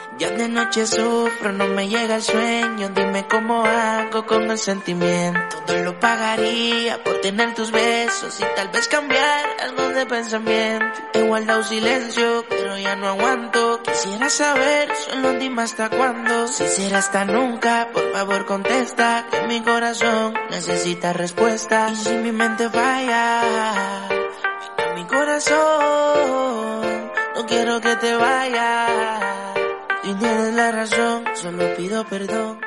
Ya de noche sufro, no me llega el sueño. Dime cómo hago con el sentimiento. Todo lo pagaría por tener tus besos y tal vez cambiar algo de pensamiento. He guardado silencio, pero ya no aguanto. Quisiera saber, solo dime hasta cuándo. Si será hasta nunca, por favor contesta. Que mi corazón necesita respuesta. Y si mi mente falla, a mi corazón, no quiero que te vayas. Si tienes la razón, solo pido perdón.